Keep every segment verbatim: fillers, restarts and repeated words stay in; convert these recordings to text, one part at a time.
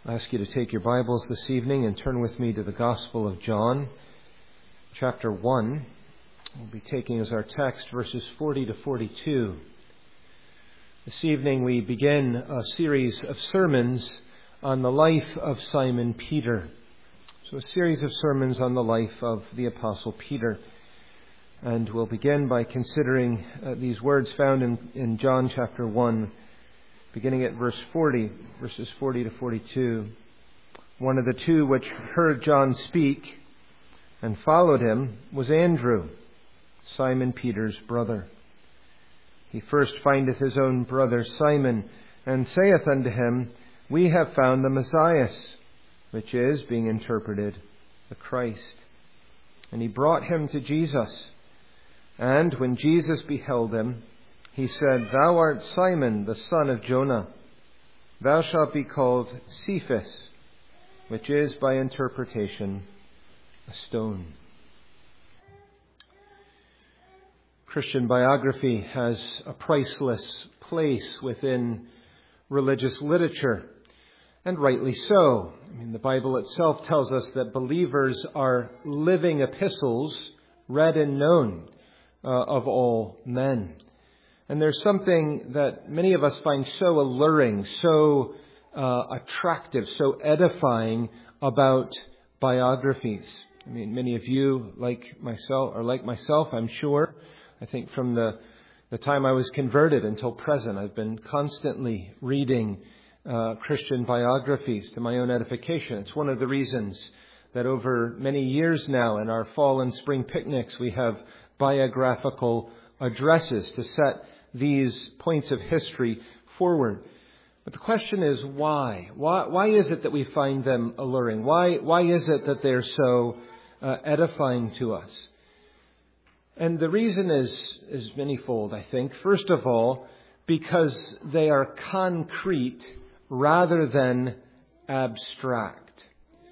I ask you to take your Bibles this evening and turn with me to the Gospel of John, chapter one. We'll be taking as our text verses forty to forty-two. This evening we begin a series of sermons on the life of Simon Peter. So a series of sermons on the life of the Apostle Peter. And we'll begin by considering uh, these words found in, in John chapter one, beginning at verse forty, verses forty to forty-two. One of the two which heard John speak and followed him was Andrew, Simon Peter's brother. He first findeth his own brother Simon, and saith unto him, We have found the Messiah, which is, being interpreted, the Christ. And he brought him to Jesus. And when Jesus beheld him, he said, Thou art Simon, the son of Jonah. Thou shalt be called Cephas, which is by interpretation a stone. Christian biography has a priceless place within religious literature, and rightly so. I mean, the Bible itself tells us that believers are living epistles, read and known uh, of all men. And there's something that many of us find so alluring, so uh, attractive, so edifying about biographies. I mean, many of you, like myself, or like myself, I'm sure, I think from the, the time I was converted until present, I've been constantly reading uh, Christian biographies to my own edification. It's one of the reasons that over many years now in our fall and spring picnics, we have biographical addresses to set these points of history forward. But the question is why? Why, why is it that we find them alluring? Why, why is it that they're so uh, edifying to us? And the reason is, is manyfold, I think. First of all, because they are concrete rather than abstract.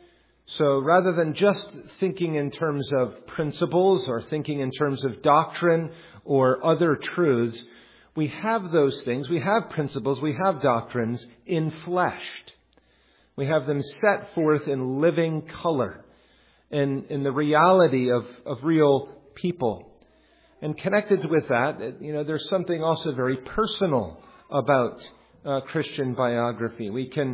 So rather than just thinking in terms of principles or thinking in terms of doctrine or other truths, we have those things, we have principles, we have doctrines infleshed. We have them set forth in living color, in, in the reality of, of real people. And connected with that, you know, there's something also very personal about uh, Christian biography. We can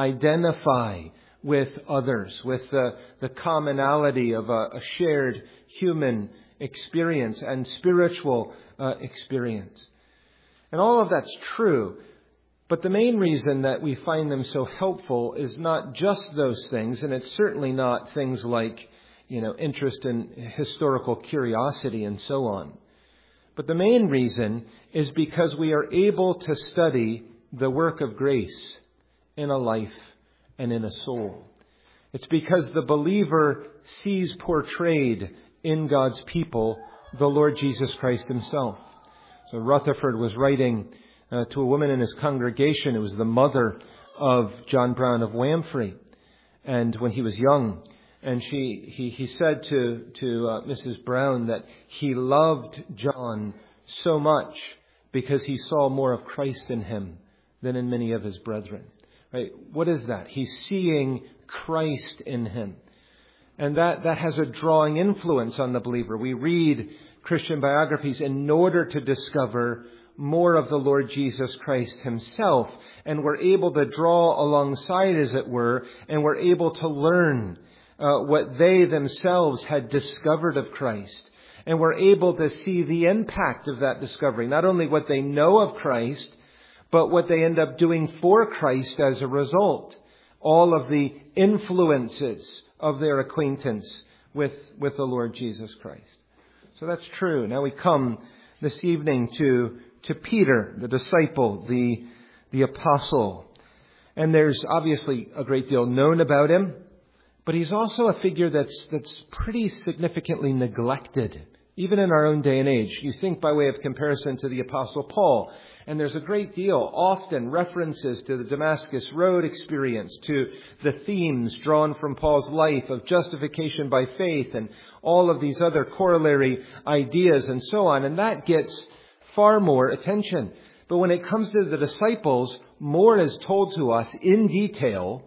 identify with others, with the, the commonality of a, a shared human experience and spiritual uh, experience. And all of that's true. But the main reason that we find them so helpful is not just those things, and it's certainly not things like, you know, interest in historical curiosity and so on. But the main reason is because we are able to study the work of grace in a life and in a soul. It's because the believer sees portrayed in God's people the Lord Jesus Christ himself. So Rutherford was writing uh, to a woman in his congregation. It was the mother of John Brown of Wamphray, and when he was young. And she, he, he said to, to uh, Missus Brown that he loved John so much because he saw more of Christ in him than in many of his brethren. Right? What is that? He's seeing Christ in him. And that, that has a drawing influence on the believer. We read Christian biographies in order to discover more of the Lord Jesus Christ himself. And we're able to draw alongside, as it were, and we're able to learn uh, what they themselves had discovered of Christ. And we're able to see the impact of that discovery. Not only what they know of Christ, but what they end up doing for Christ as a result. All of the influences of their acquaintance with, with the Lord Jesus Christ. So that's true. Now we come this evening to, to Peter, the disciple, the, the apostle. And there's obviously a great deal known about him, but he's also a figure that's, that's pretty significantly neglected, even in our own day and age. You think by way of comparison to the Apostle Paul, and there's a great deal, often references to the Damascus Road experience, to the themes drawn from Paul's life of justification by faith and all of these other corollary ideas and so on. And that gets far more attention. But when it comes to the disciples, more is told to us in detail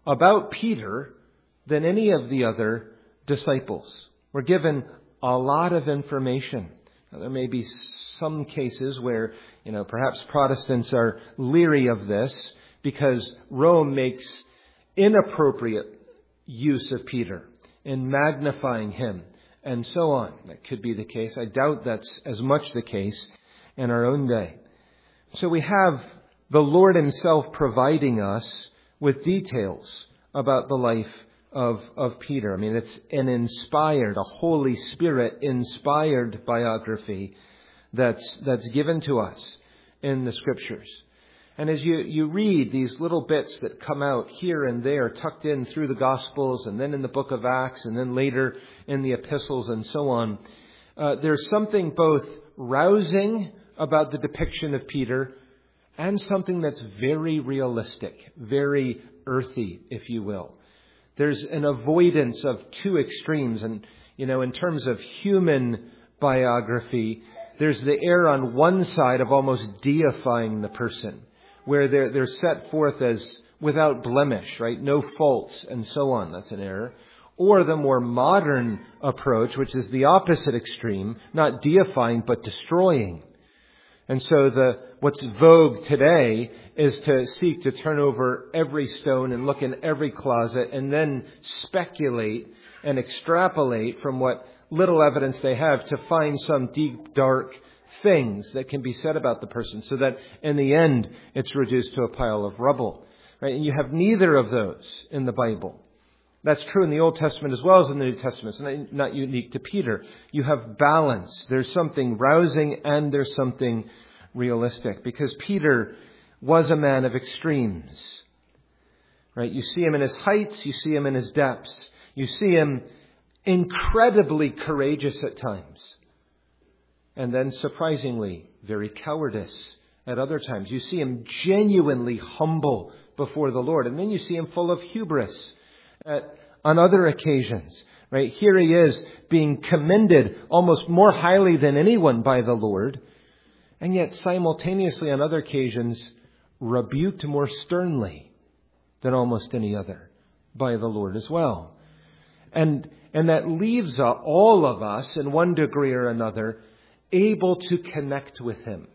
about Peter than any of the other disciples. We're given a lot of information. Now, there may be some cases where, you know, perhaps Protestants are leery of this because Rome makes inappropriate use of Peter in magnifying him and so on. That could be the case. I doubt that's as much the case in our own day. So we have the Lord himself providing us with details about the life of, of Peter. I mean, it's an inspired, a Holy Spirit inspired biography that's, that's given to us in the Scriptures. And as you, you read these little bits that come out here and there, tucked in through the Gospels and then in the book of Acts and then later in the epistles and so on, uh, there's something both rousing about the depiction of Peter and something that's very realistic, very earthy, if you will. There's an avoidance of two extremes. And, you know, in terms of human biography, there's the air on one side of almost deifying the person, where they're, they're set forth as without blemish, right? No faults and so on. That's an error. Or the more modern approach, which is the opposite extreme, not deifying, but destroying. And so the what's vogue today is to seek to turn over every stone and look in every closet and then speculate and extrapolate from what little evidence they have to find some deep, dark things that can be said about the person so that in the end it's reduced to a pile of rubble. Right? And you have neither of those in the Bible. That's true in the Old Testament as well as in the New Testament. It's not unique to Peter. You have balance. There's something rousing and there's something realistic. Because Peter was a man of extremes. Right? You see him in his heights. You see him in his depths. You see him incredibly courageous at times. And then surprisingly, very cowardice at other times. You see him genuinely humble before the Lord. And then you see him full of hubris At, on other occasions, right? Here he is being commended almost more highly than anyone by the Lord, and yet simultaneously on other occasions rebuked more sternly than almost any other by the Lord as well. And, and that leaves uh, all of us in one degree or another able to connect with him,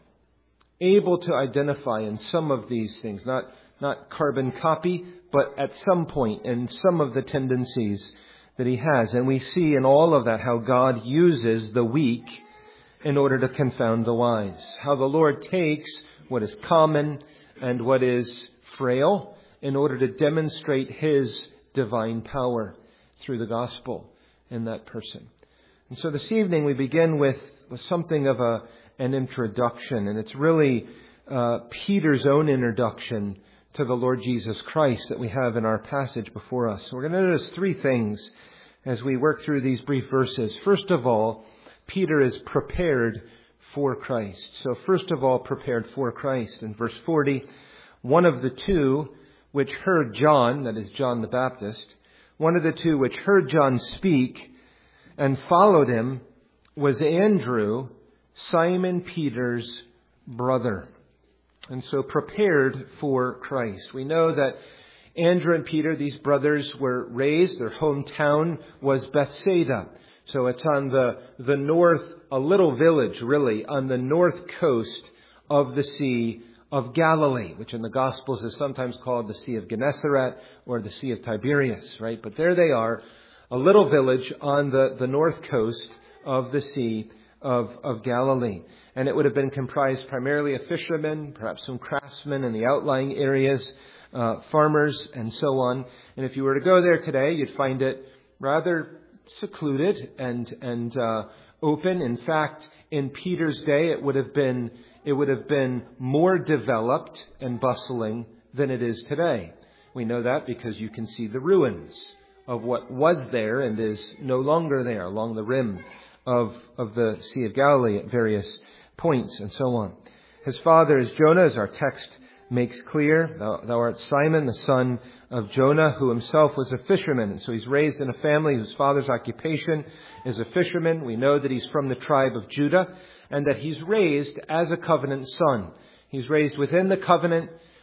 able to identify in some of these things, not Not carbon copy, but at some point in some of the tendencies that he has. And we see in all of that how God uses the weak in order to confound the wise. How the Lord takes what is common and what is frail in order to demonstrate his divine power through the gospel in that person. And so this evening we begin with, with something of a an introduction. And it's really uh, Peter's own introduction to the Lord Jesus Christ that we have in our passage before us. So we're going to notice three things as we work through these brief verses. First of all, Peter is prepared for Christ. So first of all, prepared for Christ. In verse forty, one of the two which heard John, that is John the Baptist, one of the two which heard John speak and followed him was Andrew, Simon Peter's brother. And so prepared for Christ. We know that Andrew and Peter, these brothers, were raised. Their hometown was Bethsaida. So it's on the, the north, a little village really, on the north coast of the Sea of Galilee, which in the Gospels is sometimes called the Sea of Gennesaret or the Sea of Tiberias, right? But there they are, a little village on the, the north coast of the Sea of, of Galilee. And it would have been comprised primarily of fishermen, perhaps some craftsmen in the outlying areas, uh, farmers, and so on. And if you were to go there today, you'd find it rather secluded and and uh, open. In fact, in Peter's day, it would have been it would have been more developed and bustling than it is today. We know that because you can see the ruins of what was there and is no longer there along the rim of of the Sea of Galilee at various points and so on. His father is Jonah, as our text makes clear. Thou, thou art Simon, the son of Jonah, who himself was a fisherman. And so he's raised in a family whose father's occupation is a fisherman. We know that he's from the tribe of Judah and that he's raised as a covenant son. He's raised within the covenant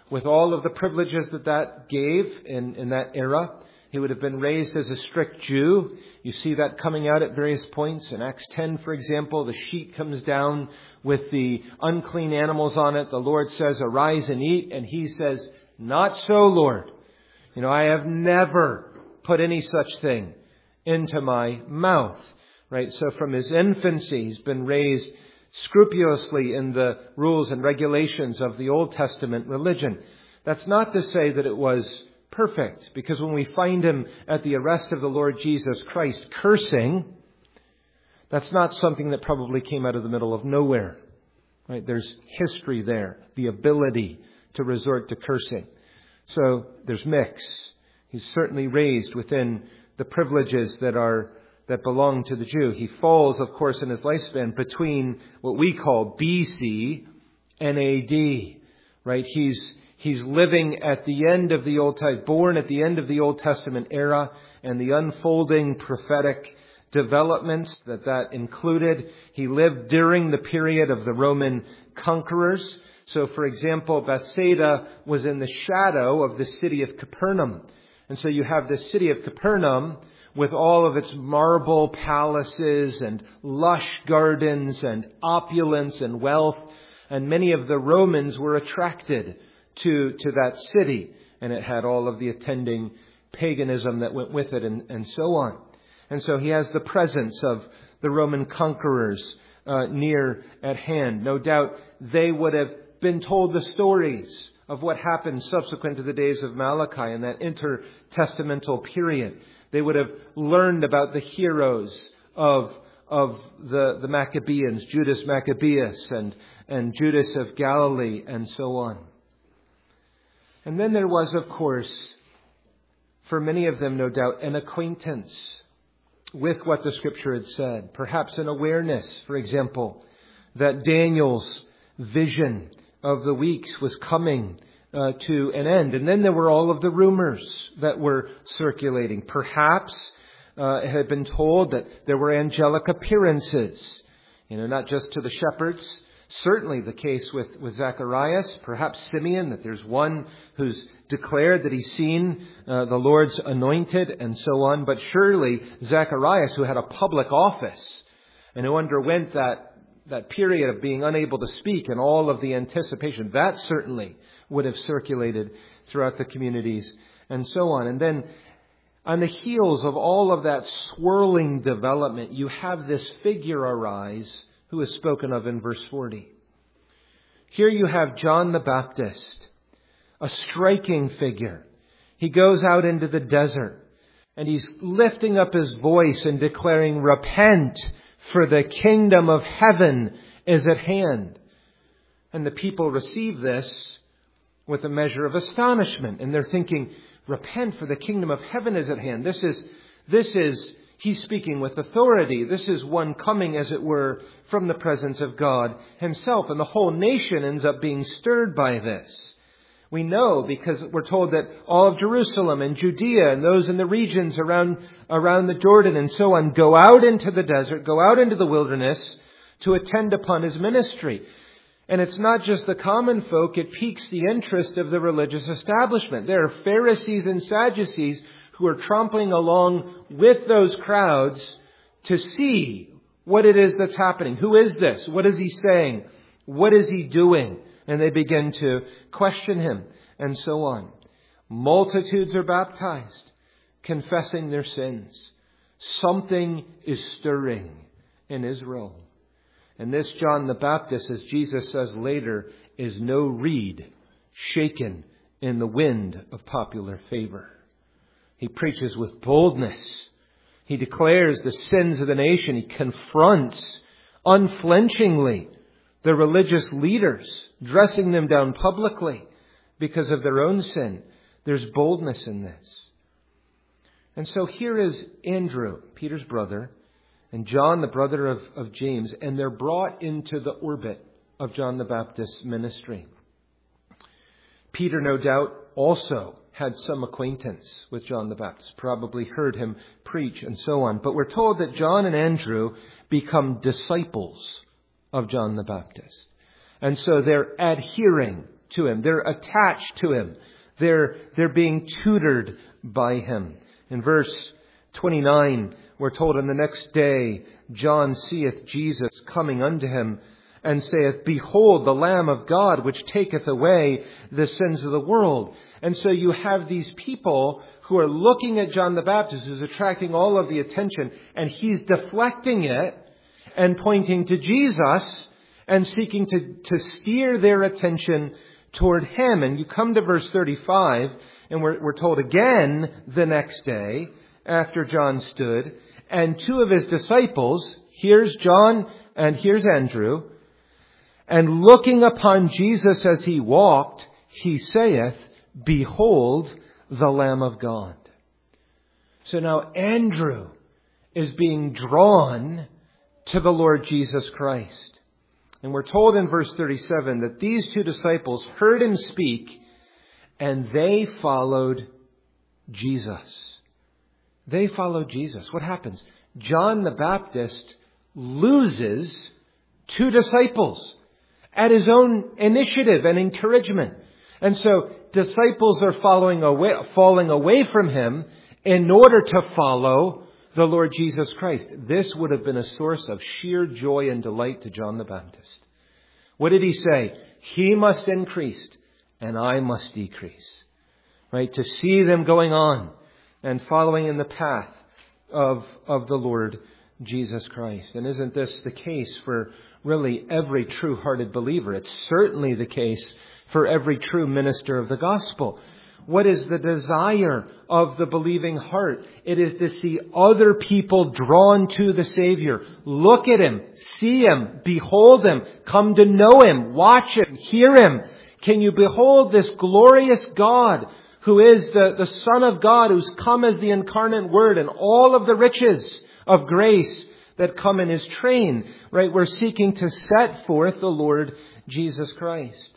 with all of the privileges that that gave in, in that era. He would have been raised as a strict Jew. You see that coming out at various points. In Acts ten, for example, the sheet comes down with the unclean animals on it. The Lord says, "Arise and eat." And he says, "Not so, Lord. You know, I have never put any such thing into my mouth." Right? So from his infancy, he's been raised scrupulously in the rules and regulations of the Old Testament religion. That's not to say that it was perfect, because when we find him at the arrest of the Lord Jesus Christ cursing, that's not something that probably came out of the middle of nowhere. Right? There's history there, the ability to resort to cursing. So there's mix. He's certainly raised within the privileges that are that belong to the Jew. He falls, of course, in his lifespan between what we call B C and A D. Right? He's He's living at the end of the Old Testament, born at the end of the Old Testament era, and the unfolding prophetic developments that that included. He lived during the period of the Roman conquerors. So, for example, Bethsaida was in the shadow of the city of Capernaum. And so you have the city of Capernaum with all of its marble palaces and lush gardens and opulence and wealth. And many of the Romans were attracted to, to that city. And it had all of the attending paganism that went with it and, and so on. And so he has the presence of the Roman conquerors uh, near at hand. No doubt they would have been told the stories of what happened subsequent to the days of Malachi in that intertestamental period. They would have learned about the heroes of of the, the Maccabees, Judas Maccabeus and, and Judas of Galilee and so on. And then there was, of course, for many of them, no doubt, an acquaintance with what the Scripture had said. Perhaps an awareness, for example, that Daniel's vision of the weeks was coming uh, to an end. And then there were all of the rumors that were circulating. Perhaps uh, it had been told that there were angelic appearances, you know, not just to the shepherds. Certainly the case with, with Zacharias, perhaps Simeon, that there's one who's declared that he's seen uh, the Lord's anointed and so on. But surely Zacharias, who had a public office and who underwent that that period of being unable to speak and all of the anticipation, that certainly would have circulated throughout the communities and so on. And then on the heels of all of that swirling development, you have this figure arise who is spoken of in verse forty. Here you have John the Baptist, a striking figure. He goes out into the desert and he's lifting up his voice and declaring, "Repent, for the kingdom of heaven is at hand." And the people receive this with a measure of astonishment. And they're thinking, repent, for the kingdom of heaven is at hand. This is, this is, he's speaking with authority. This is one coming, as it were, from the presence of God himself. And the whole nation ends up being stirred by this. We know because we're told that all of Jerusalem and Judea and those in the regions around, around the Jordan and so on go out into the desert, go out into the wilderness to attend upon his ministry. And it's not just the common folk, it piques the interest of the religious establishment. There are Pharisees and Sadducees who are trampling along with those crowds to see what it is that's happening. Who is this? What is he saying? What is he doing? And they begin to question him and so on. Multitudes are baptized, confessing their sins. Something is stirring in Israel. And this John the Baptist, as Jesus says later, is no reed shaken in the wind of popular favor. He preaches with boldness. He declares the sins of the nation. He confronts unflinchingly the religious leaders, dressing them down publicly because of their own sin. There's boldness in this. And so here is Andrew, Peter's brother, and John, the brother of, of James, and they're brought into the orbit of John the Baptist's ministry. Peter, no doubt, also had some acquaintance with John the Baptist, probably heard him preach and so on. But we're told that John and Andrew become disciples of John the Baptist. And so they're adhering to him. They're attached to him. They're, they're being tutored by him. In verse twenty-nine, we're told, on the next day, John seeth Jesus coming unto him, and saith, Behold, the Lamb of God, which taketh away the sins of the world. And so you have these people who are looking at John the Baptist, who's attracting all of the attention, and he's deflecting it and pointing to Jesus and seeking to, to steer their attention toward him. And you come to verse thirty-five, and we're, we're told again the next day, after John stood, and two of his disciples, here's John and here's Andrew, and looking upon Jesus as he walked, he saith, Behold the Lamb of God. So now Andrew is being drawn to the Lord Jesus Christ. And we're told in verse thirty-seven that these two disciples heard him speak, and they followed Jesus. They followed Jesus. What happens? John the Baptist loses two disciples at his own initiative and encouragement. And so disciples are following away, falling away from him in order to follow the Lord Jesus Christ. This would have been a source of sheer joy and delight to John the Baptist. What did he say? He must increase and I must decrease. Right? To see them going on and following in the path of, of the Lord Jesus Christ. And isn't this the case for really every true-hearted believer? It's certainly the case for every true minister of the gospel. What is the desire of the believing heart? It is to see other people drawn to the Savior. Look at him, see him, behold him, come to know him, watch him, hear him. Can you behold this glorious God who is the, the Son of God, who's come as the incarnate Word, and all of the riches of grace that come in his train, right? We're seeking to set forth the Lord Jesus Christ.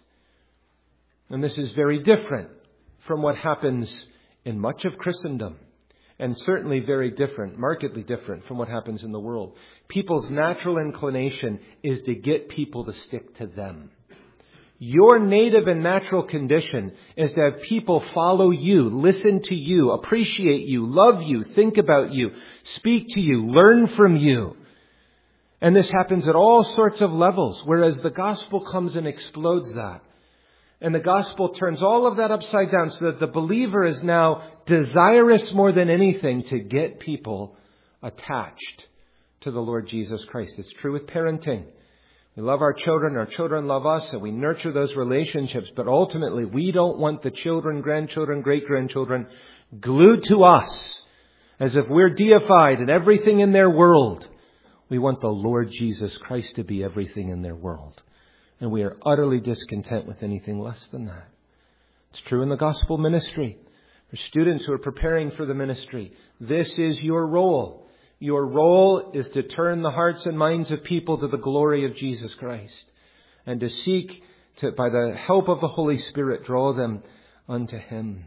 And this is very different from what happens in much of Christendom, and certainly very different, markedly different from what happens in the world. People's natural inclination is to get people to stick to them. Your native and natural condition is to have people follow you, listen to you, appreciate you, love you, think about you, speak to you, learn from you. And this happens at all sorts of levels, whereas the gospel comes and explodes that. And the gospel turns all of that upside down so that the believer is now desirous more than anything to get people attached to the Lord Jesus Christ. It's true with parenting. We love our children, our children love us, and we nurture those relationships. But ultimately, we don't want the children, grandchildren, great-grandchildren glued to us as if we're deified and everything in their world. We want the Lord Jesus Christ to be everything in their world. And we are utterly discontent with anything less than that. It's true in the gospel ministry. For students who are preparing for the ministry, this is your role. Your role is to turn the hearts and minds of people to the glory of Jesus Christ, and to seek to, by the help of the Holy Spirit, draw them unto him.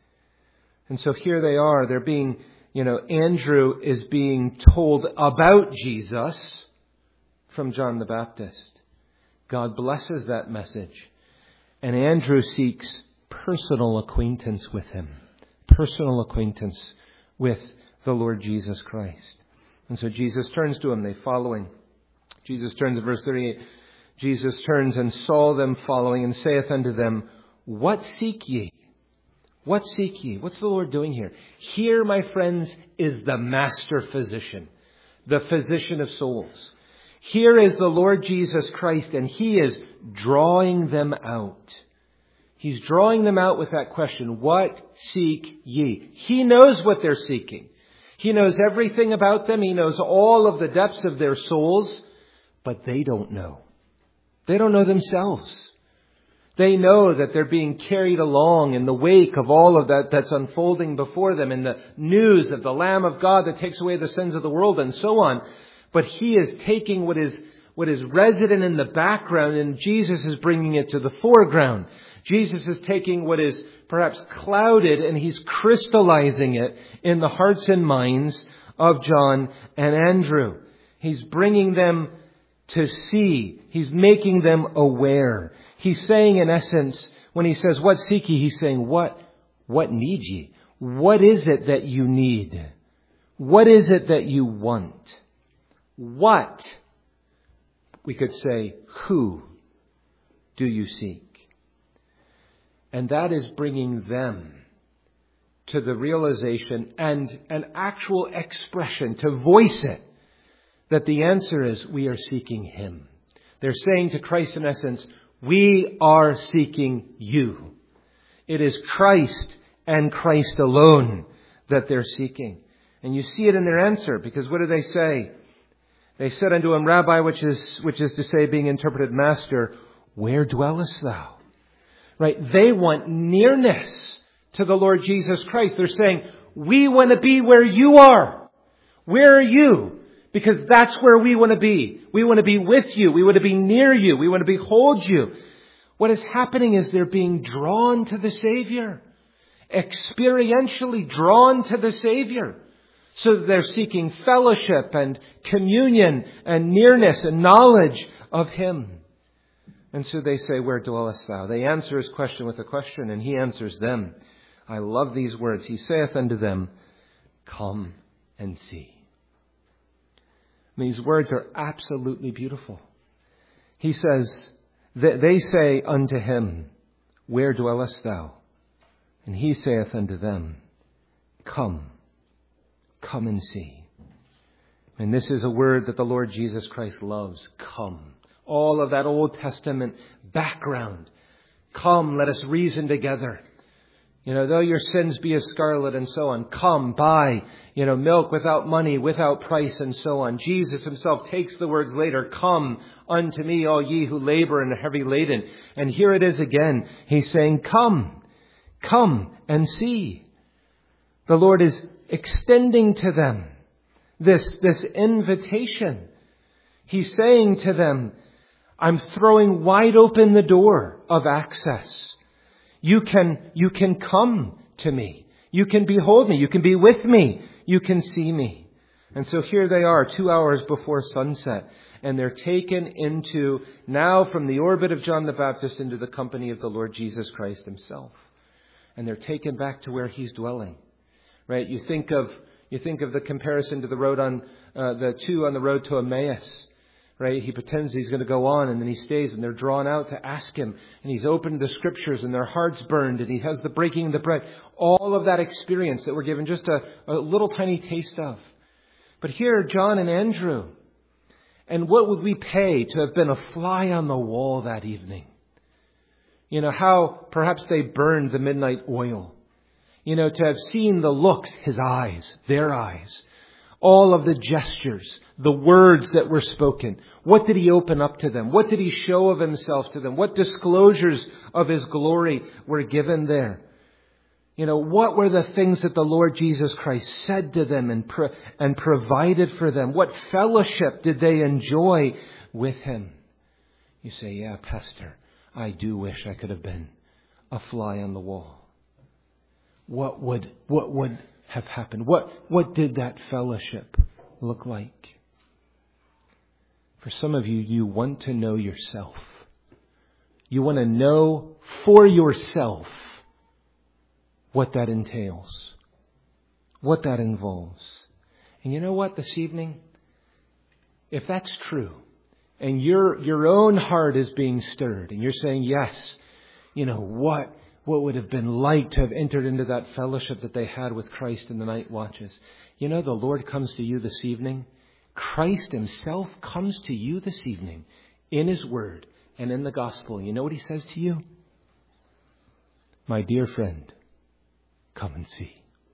And so here they are. They're being, you know, Andrew is being told about Jesus from John the Baptist. God blesses that message. And Andrew seeks personal acquaintance with him. Personal acquaintance with the Lord Jesus Christ. And so Jesus turns to him. They follow him. Jesus turns in verse thirty-eight. Jesus turns and saw them following and saith unto them, What seek ye? What seek ye? What's the Lord doing here? Here, my friends, is the master physician. The physician of souls. Here is the Lord Jesus Christ, and he is drawing them out. He's drawing them out with that question, what seek ye? He knows what they're seeking. He knows everything about them. He knows all of the depths of their souls, but they don't know. They don't know themselves. They know that they're being carried along in the wake of all of that that's unfolding before them, in the news of the Lamb of God that takes away the sins of the world and so on. But he is taking what is what is resident in the background, and Jesus is bringing it to the foreground. Jesus is taking what is perhaps clouded, and he's crystallizing it in the hearts and minds of John and Andrew. He's bringing them to see. He's making them aware. He's saying, in essence, When he says, what seek ye? He's saying, what, what need ye? What is it that you need? What is it that you want? What, we could say, who do you seek? And that is bringing them to the realization and an actual expression, to voice it, that the answer is we are seeking Him. They're saying to Christ in essence, we are seeking you. It is Christ and Christ alone that they're seeking. And you see it in their answer, because what do they say? They said unto him, Rabbi, which is, which is to say, being interpreted, Master, where dwellest thou? Right? They want nearness to the Lord Jesus Christ. They're saying, we want to be where you are. Where are you? Because that's where we want to be. We want to be with you. We want to be near you. We want to behold you. What is happening is they're being drawn to the Savior. Experientially drawn to the Savior. So that they're seeking fellowship and communion and nearness and knowledge of Him. And so they say, where dwellest thou? They answer his question with a question, and he answers them. I love these words. He saith unto them, come and see. These words are absolutely beautiful. He says, they say unto him, where dwellest thou? And he saith unto them, come, come and see. And this is a word that the Lord Jesus Christ loves. Come. All of that Old Testament background. Come, let us reason together. You know, though your sins be as scarlet and so on. Come, buy, you know, milk without money, without price and so on. Jesus Himself takes the words later. Come unto me, all ye who labor and are heavy laden. And here it is again. He's saying, come, come and see. The Lord is extending to them this, this invitation. He's saying to them, I'm throwing wide open the door of access. You can, you can come to me. You can behold me. You can be with me. You can see me. And so here they are, two hours before sunset. And they're taken into, now from the orbit of John the Baptist, into the company of the Lord Jesus Christ Himself. And they're taken back to where He's dwelling. Right? You think of, you think of the comparison to the road on, uh, the two on the road to Emmaus. Right? He pretends he's going to go on, and then he stays, and they're drawn out to ask him. And he's opened the Scriptures, and their hearts burned, and he has the breaking of the bread. All of that experience that we're given just a, a little tiny taste of. But here, John and Andrew. And what would we pay to have been a fly on the wall that evening? You know, how perhaps they burned the midnight oil. You know, to have seen the looks, His eyes, their eyes. All of the gestures, the words that were spoken. What did He open up to them? What did He show of Himself to them? What disclosures of His glory were given there? You know, what were the things that the Lord Jesus Christ said to them and pro- and provided for them? What fellowship did they enjoy with Him? You say, yeah, Pastor, I do wish I could have been a fly on the wall. What would, what would have happened? What, what did that fellowship look like? For some of you, you want to know yourself. You want to know for yourself what that entails, what that involves. And you know what, this evening, if that's true, and your your own heart is being stirred, and you're saying, yes, you know, what what would have been like to have entered into that fellowship that they had with Christ in the night watches. You know, the Lord comes to you this evening. Christ Himself comes to you this evening in His Word and in the Gospel. You know what He says to you? My dear friend, come and see.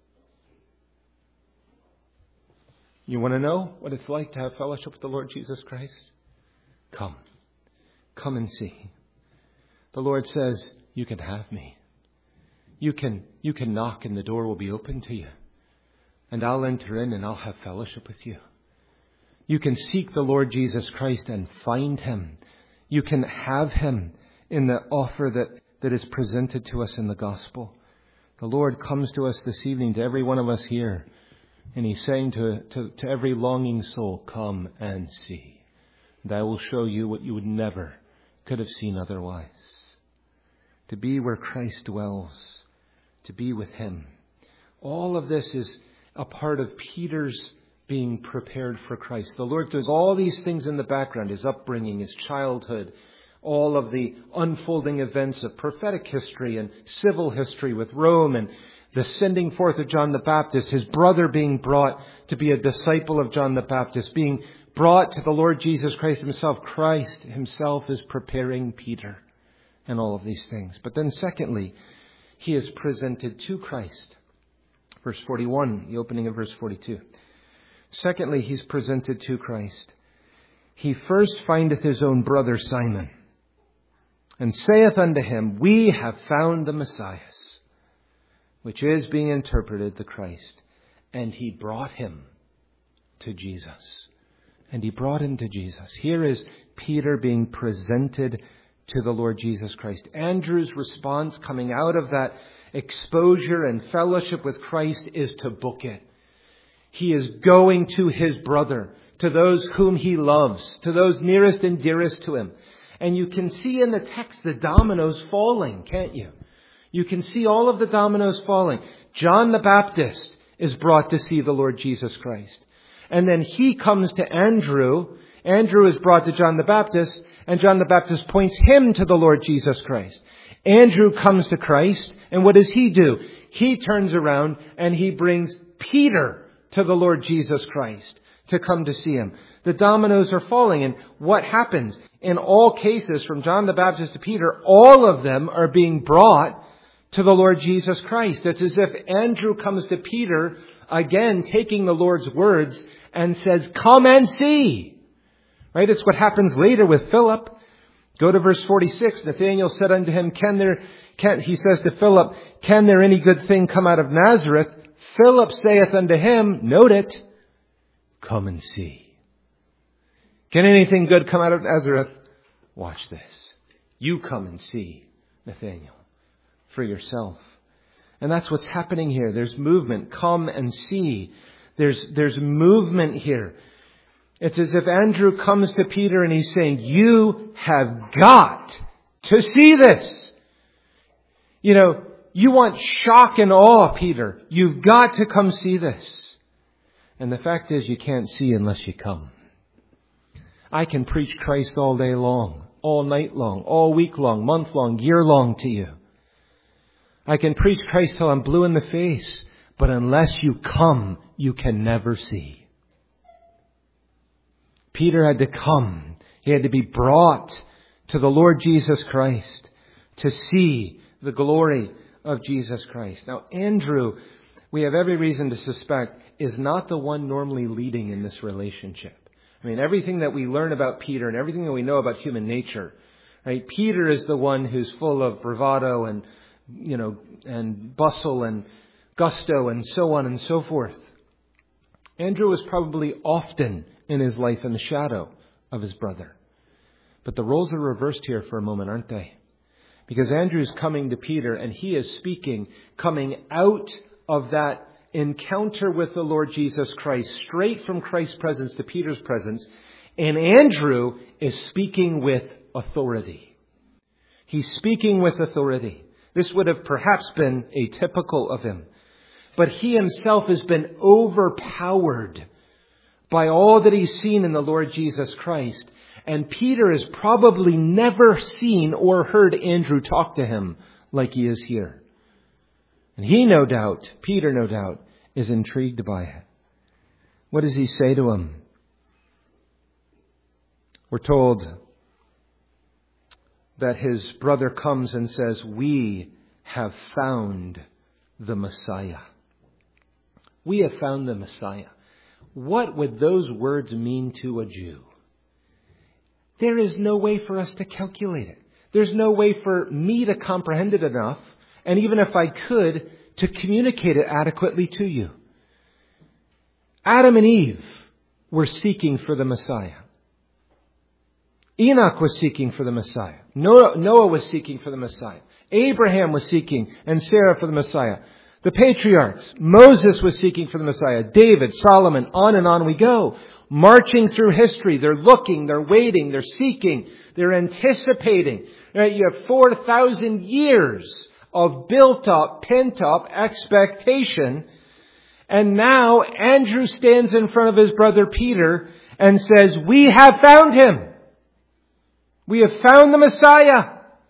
You want to know what it's like to have fellowship with the Lord Jesus Christ? Come. Come and see. The Lord says, you can have me. You can, you can knock and the door will be open to you. And I'll enter in and I'll have fellowship with you. You can seek the Lord Jesus Christ and find Him. You can have Him in the offer that, that is presented to us in the gospel. The Lord comes to us this evening, to every one of us here. And He's saying to, to, to every longing soul, come and see. And I will show you what you would never could have seen otherwise. to be where Christ dwells, to be with Him. All of this is a part of Peter's being prepared for Christ. The Lord does all these things in the background, his upbringing, his childhood, all of the unfolding events of prophetic history and civil history with Rome, and the sending forth of John the Baptist, his brother being brought to be a disciple of John the Baptist, being brought to the Lord Jesus Christ Himself. Christ Himself is preparing Peter and all of these things. But then secondly, he is presented to Christ. Verse forty-one, the opening of verse forty-two. Secondly, he's presented to Christ. He first findeth his own brother Simon, and saith unto him, We have found the Messiah, which is being interpreted the Christ. And he brought him to Jesus. And he brought him to Jesus. Here is Peter being presented to the Lord Jesus Christ. Andrew's response coming out of that exposure and fellowship with Christ is to book it. He is going to his brother, to those whom he loves, to those nearest and dearest to him. And you can see in the text the dominoes falling, can't you? You can see all of the dominoes falling. John the Baptist is brought to see the Lord Jesus Christ. And then he comes to Andrew. Andrew is brought to John the Baptist, and John the Baptist points him to the Lord Jesus Christ. Andrew comes to Christ, and what does he do? He turns around and he brings Peter to the Lord Jesus Christ to come to see him. The dominoes are falling, and what happens? In all cases, from John the Baptist to Peter, all of them are being brought to the Lord Jesus Christ. It's as if Andrew comes to Peter, again taking the Lord's words, and says, Come and see. Right? It's what happens later with Philip. Go to verse forty-six. Nathanael said unto him, Can there, can, he says to Philip, Can there any good thing come out of Nazareth? Philip saith unto him, note it, Come and see. Can anything good come out of Nazareth? Watch this. You come and see, Nathanael, for yourself. And that's what's happening here. There's movement. Come and see. There's, there's movement here. It's as if Andrew comes to Peter and he's saying, you have got to see this. You know, you want shock and awe, Peter. You've got to come see this. And the fact is, you can't see unless you come. I can preach Christ all day long, all night long, all week long, month long, year long to you. I can preach Christ till I'm blue in the face, but unless you come, you can never see. Peter had to come. He had to be brought to the Lord Jesus Christ to see the glory of Jesus Christ. Now, Andrew, we have every reason to suspect, is not the one normally leading in this relationship. I mean, everything that we learn about Peter and everything that we know about human nature, right? Peter is the one who's full of bravado and, you know, and bustle and gusto and so on and so forth. Andrew was probably often in his life in the shadow of his brother. But the roles are reversed here for a moment, aren't they? Because Andrew's coming to Peter and he is speaking, coming out of that encounter with the Lord Jesus Christ, straight from Christ's presence to Peter's presence. And Andrew is speaking with authority. He's speaking with authority. This would have perhaps been atypical of him. But he himself has been overpowered by all that he's seen in the Lord Jesus Christ. And Peter has probably never seen or heard Andrew talk to him like he is here. And he, no doubt, Peter, no doubt, is intrigued by it. What does he say to him? We're told that his brother comes and says, We have found the Messiah. We have found the Messiah. What would those words mean to a Jew? There is no way for us to calculate it. There's no way for me to comprehend it enough, and even if I could, to communicate it adequately to you. Adam and Eve were seeking for the Messiah. Enoch was seeking for the Messiah. Noah, Noah was seeking for the Messiah. Abraham was seeking, and Sarah for the Messiah. The patriarchs, Moses was seeking for the Messiah. David, Solomon, on and on we go. marching through history. They're looking, they're waiting, they're seeking, they're anticipating. Right? You have four thousand years of built up, pent up expectation. And now Andrew stands in front of his brother Peter and says, we have found him. We have found the Messiah.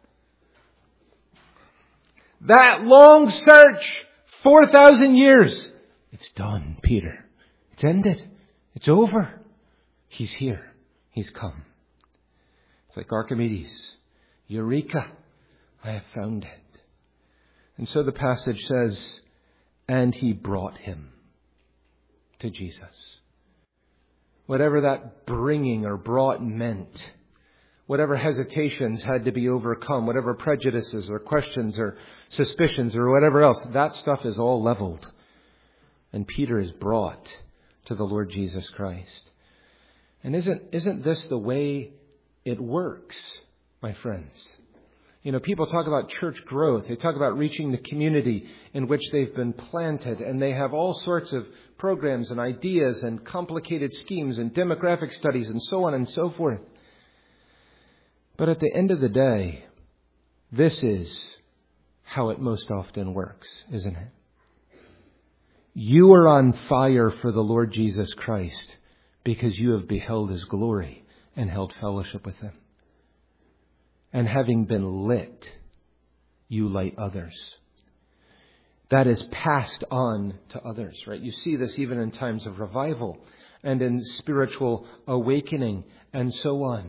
That long search, four thousand years. It's done, Peter. It's ended. It's over. He's here. He's come. It's like Archimedes. Eureka! I have found it. And so the passage says, and he brought him to Jesus. Whatever that bringing or brought meant, whatever hesitations had to be overcome, whatever prejudices or questions or suspicions or whatever else, that stuff is all leveled. And Peter is brought to the Lord Jesus Christ. And isn't, isn't this the way it works, my friends? You know, people talk about church growth. They talk about reaching the community in which they've been planted. And they have all sorts of programs and ideas and complicated schemes and demographic studies and so on and so forth. But at the end of the day, this is how it most often works, isn't it? You are on fire for the Lord Jesus Christ because you have beheld His glory and held fellowship with Him. And having been lit, you light others. That is passed on to others, right? You see this even in times of revival and in spiritual awakening and so on.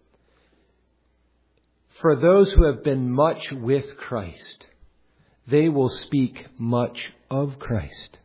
For those who have been much with Christ, they will speak much of Christ.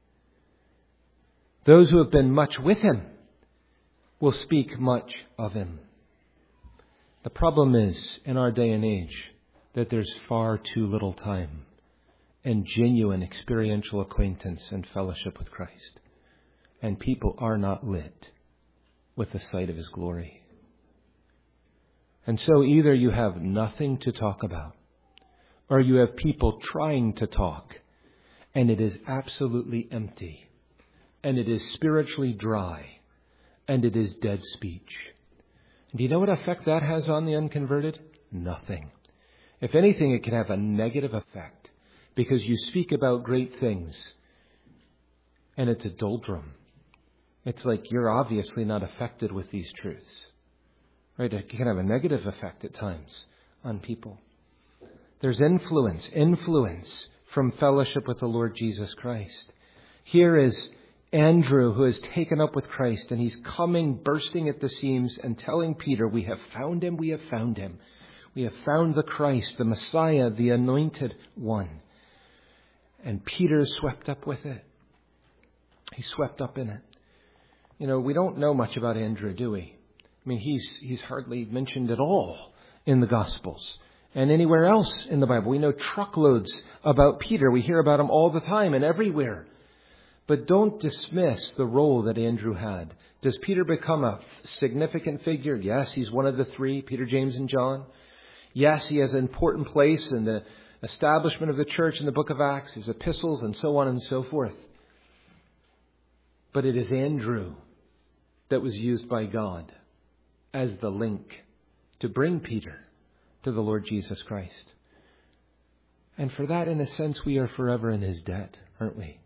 Those who have been much with Him will speak much of Him. The problem is, in our day and age, that there's far too little time and genuine experiential acquaintance and fellowship with Christ. And people are not lit with the sight of His glory. And so either you have nothing to talk about, or you have people trying to talk, and it is absolutely empty, and it is spiritually dry, and it is dead speech. Do you know what effect that has on the unconverted? Nothing. If anything, it can have a negative effect, because you speak about great things, and it's a doldrum. It's like you're obviously not affected with these truths. Right? It can have a negative effect at times on people. There's influence, influence from fellowship with the Lord Jesus Christ. Here is Andrew, who has taken up with Christ, and he's coming bursting at the seams and telling Peter, we have found him, we have found him. We have found the Christ, the Messiah, the anointed one. And Peter is swept up with it. He's swept up in it. You know, we don't know much about Andrew, do we? I mean, he's he's hardly mentioned at all in the Gospels and anywhere else in the Bible. We know truckloads about Peter. We hear about him all the time and everywhere. But don't dismiss the role that Andrew had. Does Peter become a significant figure? Yes, he's one of the three, Peter, James, and John. Yes, he has an important place in the establishment of the church in the book of Acts, his epistles, and so on and so forth. But it is Andrew that was used by God as the link to bring Peter to the Lord Jesus Christ. And for that, in a sense, we are forever in His debt, aren't we?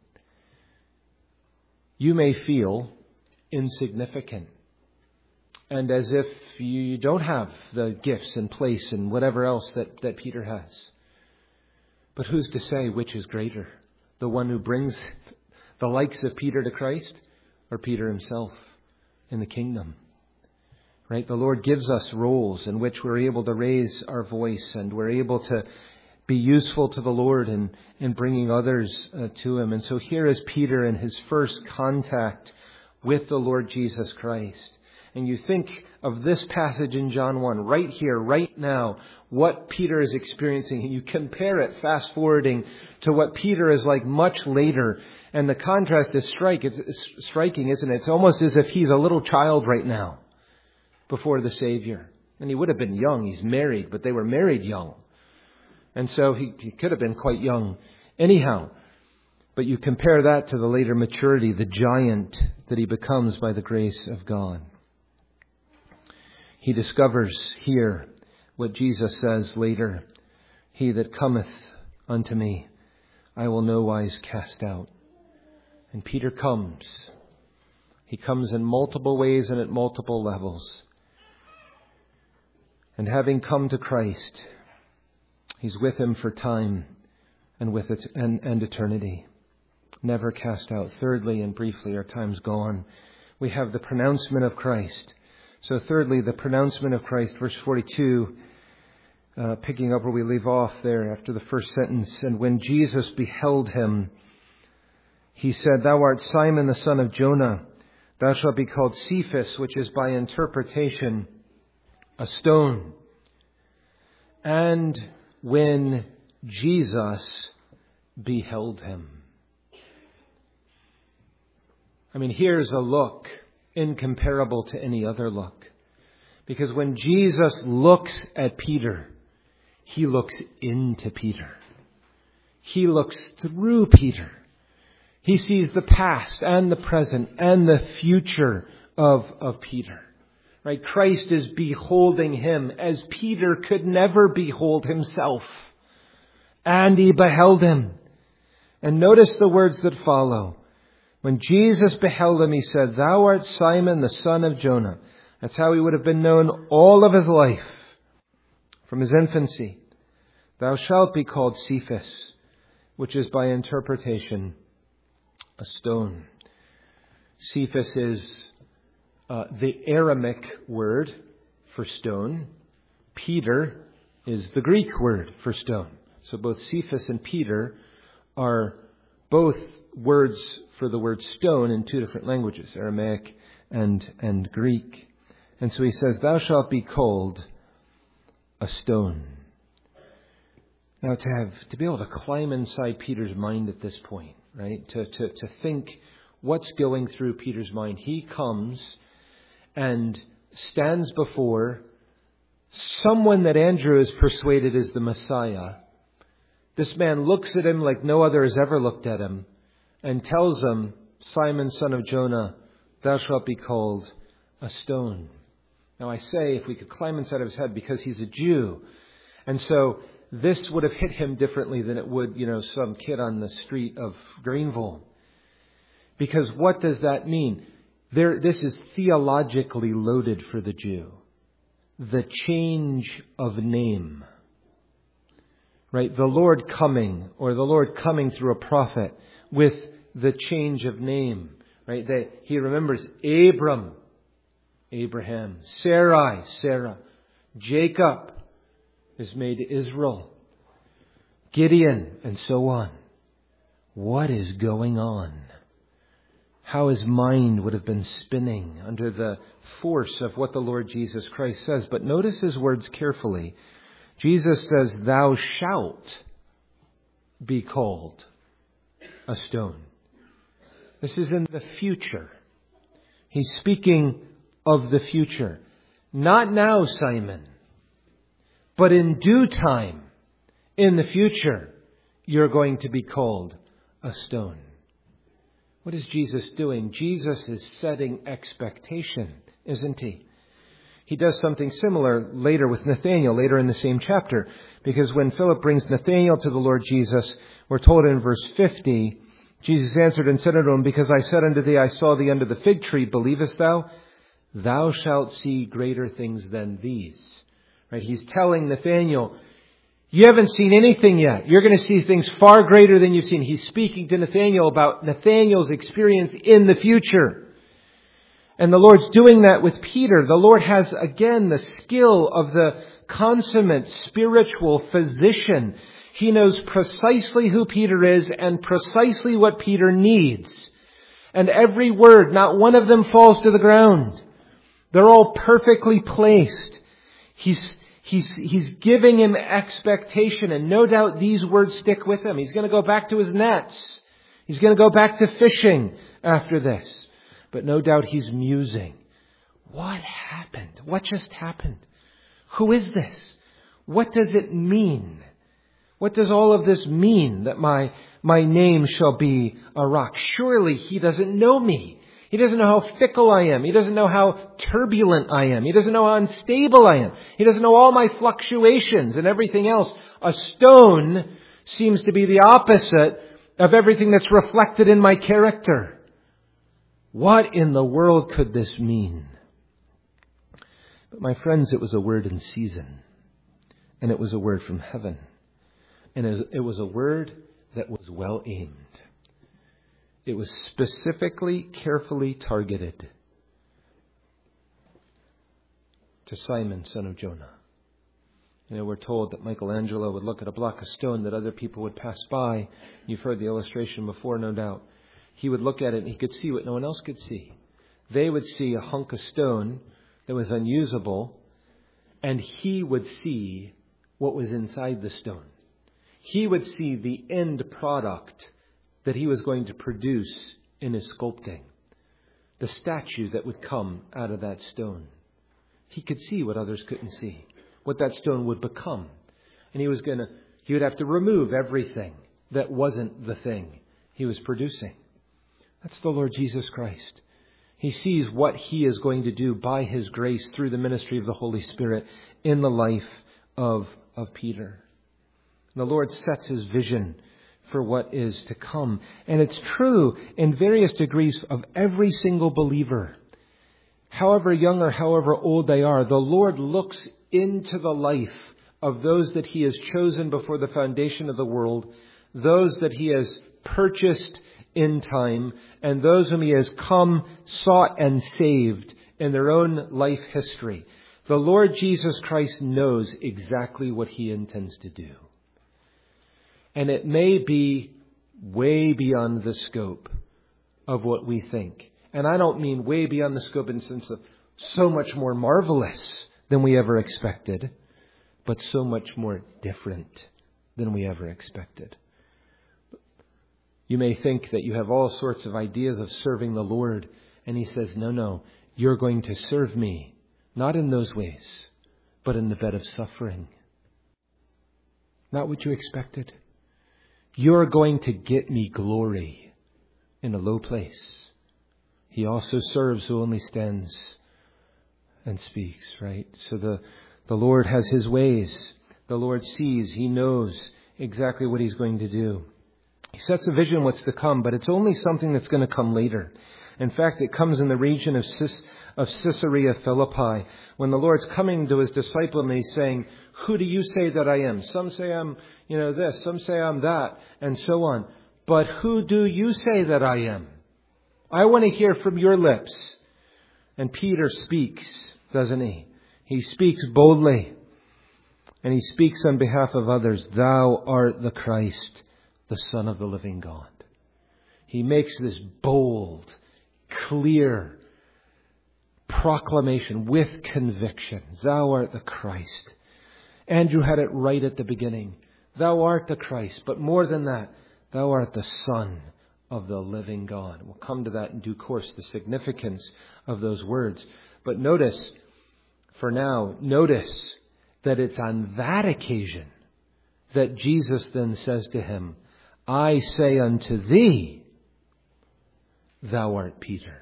You may feel insignificant and as if you don't have the gifts and place and whatever else that, that Peter has. But who's to say which is greater? The one who brings the likes of Peter to Christ, or Peter himself in the kingdom? Right? The Lord gives us roles in which we're able to raise our voice and we're able to be useful to the Lord in, in bringing others uh, to Him. And so here is Peter in his first contact with the Lord Jesus Christ. And you think of this passage in John one, right here, right now, what Peter is experiencing. And you compare it, fast forwarding, to what Peter is like much later. And the contrast is strike, it's, it's striking, isn't it? It's almost as if he's a little child right now before the Savior. And he would have been young. He's married, but they were married young. And so he, he could have been quite young anyhow. But you compare that to the later maturity, the giant that he becomes by the grace of God. He discovers here what Jesus says later. He that cometh unto me, I will no wise cast out. And Peter comes. He comes in multiple ways and at multiple levels. And having come to Christ, he's with him for time and with it and, and eternity. Never cast out. Thirdly, and briefly, our time's gone, we have the pronouncement of Christ. So thirdly, the pronouncement of Christ, verse forty-two, uh, picking up where we leave off there after the first sentence. And when Jesus beheld him, he said, Thou art Simon the son of Jonah. Thou shalt be called Cephas, which is by interpretation a stone. And when Jesus beheld him. I mean, here's a look incomparable to any other look. Because when Jesus looks at Peter, he looks into Peter. He looks through Peter. He sees the past and the present and the future of, of Peter. Right? Christ is beholding him as Peter could never behold himself. And he beheld him. And notice the words that follow. When Jesus beheld him, he said, Thou art Simon, the son of Jonah. That's how he would have been known all of his life, from his infancy. Thou shalt be called Cephas, which is by interpretation a stone. Cephas is uh, the Aramaic word for stone. Peter is the Greek word for stone. So both Cephas and Peter are both words for the word stone in two different languages, Aramaic and, and Greek. And so he says, Thou shalt be called a stone. Now to have, to be able to climb inside Peter's mind at this point, right? To, to, to think what's going through Peter's mind. He comes and stands before someone that Andrew is persuaded is the Messiah. This man looks at him like no other has ever looked at him and tells him, Simon, son of Jonah, thou shalt be called a stone. Now I say, if we could climb inside of his head, because he's a Jew. And so this would have hit him differently than it would, you know, some kid on the street of Greenville. Because what does that mean? There, this is theologically loaded for the Jew. The change of name. Right? The Lord coming, or the Lord coming through a prophet with the change of name. Right? That he remembers Abram, Abraham, Sarai, Sarah, Jacob is made Israel, Gideon, and so on. What is going on? How his mind would have been spinning under the force of what the Lord Jesus Christ says. But notice his words carefully. Jesus says, Thou shalt be called a stone. This is in the future. He's speaking of the future. Not now, Simon, but in due time, in the future, you're going to be called a stone. What is Jesus doing? Jesus is setting expectation, isn't he? He does something similar later with Nathanael, later in the same chapter. Because when Philip brings Nathanael to the Lord Jesus, we're told in verse fifty, Jesus answered and said unto him, Because I said unto thee, I saw thee under the fig tree, believest thou? Thou shalt see greater things than these. Right? He's telling Nathanael, you haven't seen anything yet. You're going to see things far greater than you've seen. He's speaking to Nathanael about Nathanael's experience in the future. And the Lord's doing that with Peter. The Lord has, again, the skill of the consummate spiritual physician. He knows precisely who Peter is and precisely what Peter needs. And every word, not one of them falls to the ground. They're all perfectly placed. He's He's, he's giving him expectation, and no doubt these words stick with him. He's going to go back to his nets. He's going to go back to fishing after this. But no doubt he's musing. What happened? What just happened? Who is this? What does it mean? What does all of this mean, that my, my name shall be a rock? Surely he doesn't know me. He doesn't know how fickle I am. He doesn't know how turbulent I am. He doesn't know how unstable I am. He doesn't know all my fluctuations and everything else. A stone seems to be the opposite of everything that's reflected in my character. What in the world could this mean? But my friends, it was a word in season. And it was a word from heaven. And it was a word that was well aimed. It was specifically, carefully targeted to Simon, son of Jonah. You know, we're told that Michelangelo would look at a block of stone that other people would pass by. You've heard the illustration before, no doubt. He would look at it and he could see what no one else could see. They would see a hunk of stone that was unusable, and he would see what was inside the stone. He would see the end product that he was going to produce in his sculpting. The statue that would come out of that stone. He could see what others couldn't see. What that stone would become. And he was going to, he would have to remove everything that wasn't the thing he was producing. That's the Lord Jesus Christ. He sees what he is going to do by his grace through the ministry of the Holy Spirit in the life of, of Peter. The Lord sets his vision for what is to come. And it's true in various degrees of every single believer. However young or however old they are, the Lord looks into the life of those that he has chosen before the foundation of the world, those that he has purchased in time, and those whom he has come, sought, and saved in their own life history. The Lord Jesus Christ knows exactly what he intends to do. And it may be way beyond the scope of what we think. And I don't mean way beyond the scope in the sense of so much more marvelous than we ever expected, but so much more different than we ever expected. You may think that you have all sorts of ideas of serving the Lord, and he says, no, no, you're going to serve me, not in those ways, but in the bed of suffering. Not what you expected. You're going to get me glory in a low place. He also serves who only stands and speaks, right? So the, the Lord has his ways. The Lord sees. He knows exactly what he's going to do. He sets a vision what's to come, but it's only something that's going to come later. In fact, it comes in the region of, Cis, of Caesarea Philippi, when the Lord's coming to his disciple and he's saying, who do you say that I am? Some say I'm, you know, this, some say I'm that, and so on. But who do you say that I am? I want to hear from your lips. And Peter speaks, doesn't he? He speaks boldly. And he speaks on behalf of others. Thou art the Christ, the Son of the living God. He makes this bold, clear proclamation with conviction. Thou art the Christ. Andrew had it right at the beginning. Thou art the Christ. But more than that, thou art the Son of the living God. We'll come to that in due course, the significance of those words. But notice, for now, notice that it's on that occasion that Jesus then says to him, I say unto thee, thou art Peter.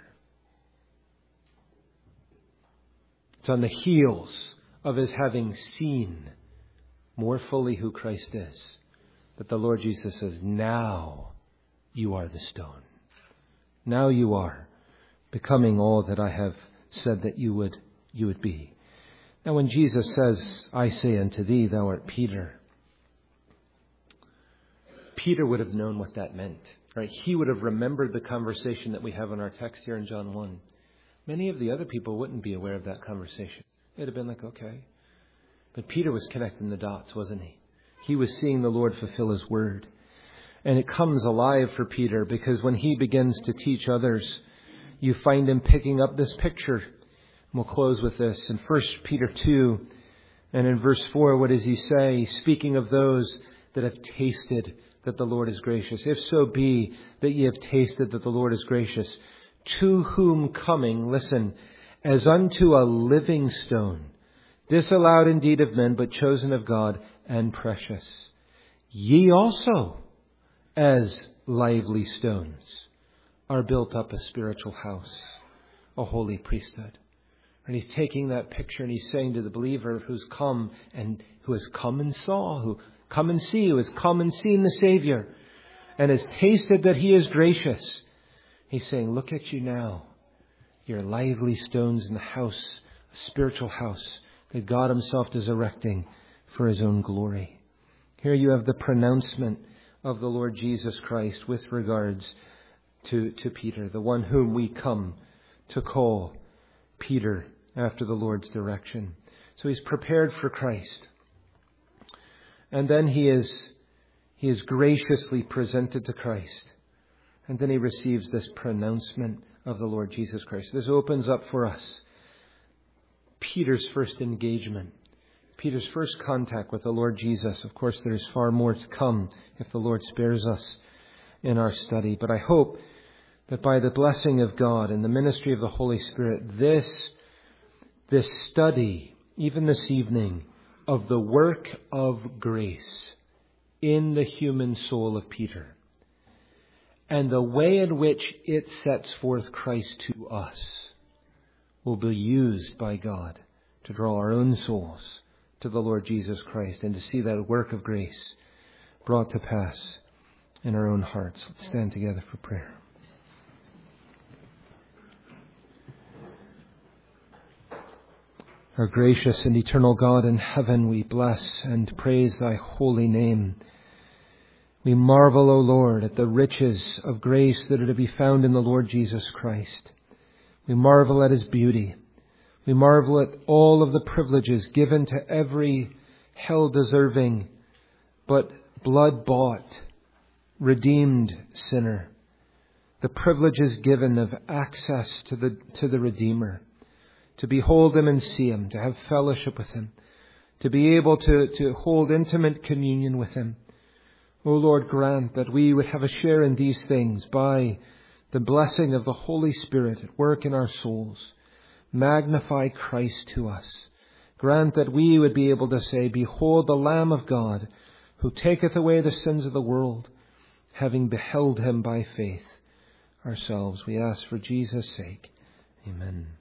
It's on the heels of his having seen more fully who Christ is, that the Lord Jesus says, now you are the stone. Now you are becoming all that I have said that you would, you would be. Now when Jesus says, I say unto thee, thou art Peter, Peter would have known what that meant, right? He would have remembered the conversation that we have in our text here in John one. Many of the other people wouldn't be aware of that conversation. They'd have been like, okay. But Peter was connecting the dots, wasn't he? He was seeing the Lord fulfill his word. And it comes alive for Peter because when he begins to teach others, you find him picking up this picture. We'll close with this. In First Peter two and in verse four, what does he say? Speaking of those that have tasted that the Lord is gracious. If so be that ye have tasted that the Lord is gracious, to whom coming, listen, as unto a living stone, disallowed indeed of men, but chosen of God and precious. ye also, as lively stones, are built up a spiritual house, a holy priesthood. And he's taking that picture and he's saying to the believer who's come and who has come and saw, who come and see, who has come and seen the Savior and has tasted that he is gracious. He's saying, look at you now. You're lively stones in the house, a spiritual house that God himself is erecting for his own glory. Here you have the pronouncement of the Lord Jesus Christ with regards to, to Peter, the one whom we come to call Peter after the Lord's direction. So he's prepared for Christ. And then he is, he is graciously presented to Christ. And then he receives this pronouncement of the Lord Jesus Christ. This opens up for us Peter's first engagement, Peter's first contact with the Lord Jesus. Of course, there is far more to come if the Lord spares us in our study. But I hope that by the blessing of God and the ministry of the Holy Spirit, this, this study, even this evening, of the work of grace in the human soul of Peter and the way in which it sets forth Christ to us will be used by God to draw our own souls to the Lord Jesus Christ and to see that work of grace brought to pass in our own hearts. Let's stand together for prayer. Our gracious and eternal God in heaven, we bless and praise thy holy name. We marvel, O Lord, at the riches of grace that are to be found in the Lord Jesus Christ. We marvel at his beauty. We marvel at all of the privileges given to every hell-deserving but blood-bought, redeemed sinner. The privileges given of access to the, to the Redeemer. To behold him and see him, to have fellowship with him, to be able to, to hold intimate communion with him. O Lord, grant that we would have a share in these things by the blessing of the Holy Spirit at work in our souls. Magnify Christ to us. Grant that we would be able to say, behold the Lamb of God, who taketh away the sins of the world, having beheld him by faith ourselves. We ask for Jesus' sake. Amen.